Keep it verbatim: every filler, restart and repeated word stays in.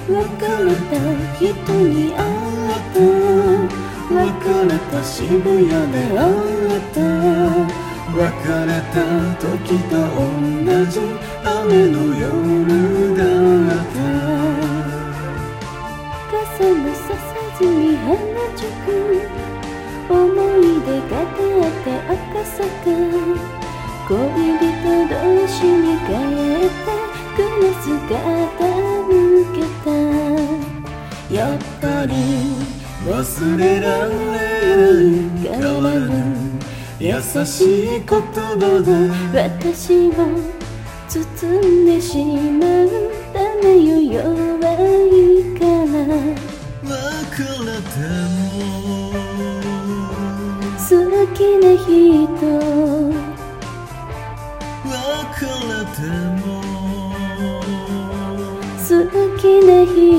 別れた人に会った別れた渋谷で会った別れた時と同じ雨の夜だった傘もささずに原宿思い出があって赤坂恋人同士に帰ってグラスが傾けたやっぱり忘れられないからの優しい言葉で私を包んでしまうためよ弱いから別れても好きな人別れても好きな人